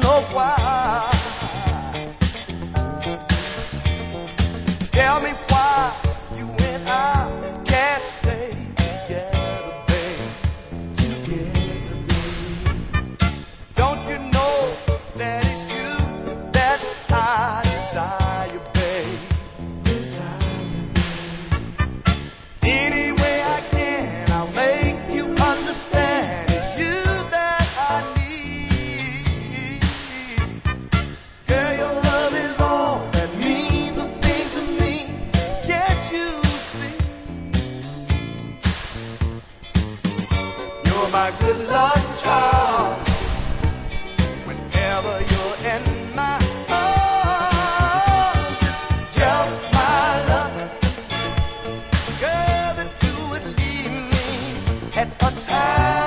know why. Tell me why you and I can't stay together, babe. Together, babe. Don't you know that it's you that I desire, babe? Any way I can, I'll make you understand. It's you that I need. Girl, your love is all that means a thing to me. Can't you see? You're my good luck charm. Whenever you're in my arms, just my luck. Girl, that you would leave me at a time